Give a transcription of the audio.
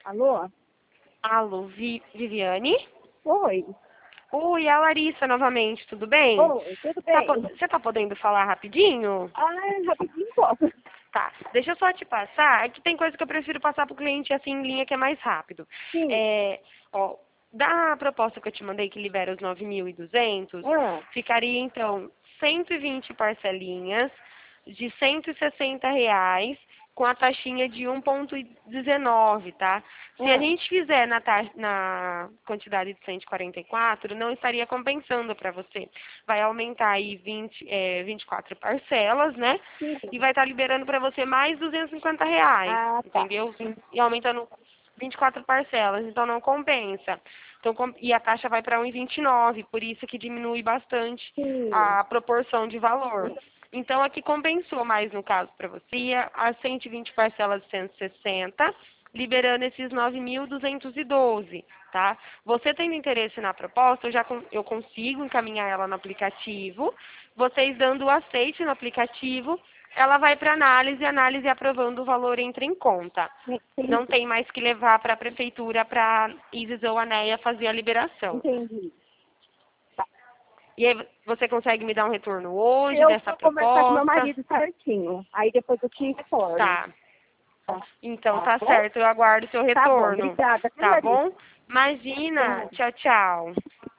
Alô? Alô, Viviane? Oi. Oi, é a Larissa novamente, tudo bem? Oi, tudo bem? Você tá podendo falar rapidinho? Rapidinho posso. Tá, deixa eu só te passar, é que tem coisa que eu prefiro passar pro cliente assim em linha que é mais rápido. Sim. Ó, da proposta que eu te mandei que libera os 9.200, Ah, ficaria então 120 parcelinhas de R$ 160 com a taxinha de 1,19, tá? Se a ah, gente fizer na quantidade de 144, não estaria compensando para você. Vai aumentar aí 24 parcelas, né? sim. E vai estar liberando para você mais R$ 250, Ah, tá. entendeu? E aumentando 24 parcelas, então não compensa. Então, e a taxa vai para 1,29, por isso que diminui bastante Sim. a proporção de valor. Então, aqui compensou mais no caso para você, as 120 parcelas de 160, liberando esses 9.212, tá? Você tendo interesse na proposta, eu consigo encaminhar ela no aplicativo. Vocês dando o aceite no aplicativo, ela vai para análise aprovando o valor entra em conta. Não Entendi. tem mais que levar para a prefeitura para Isis ou Anéia fazer a liberação. Entendi. Tá. E aí você consegue me dar um retorno hoje Eu dessa vou conversar com meu proposta? marido certinho. Aí depois eu te retorno. Tá. Tá, Então tá tá bom? certo, eu aguardo seu Tá bom. retorno. Obrigada, viu, Tá Larissa? bom? Imagina. Tchau, tchau.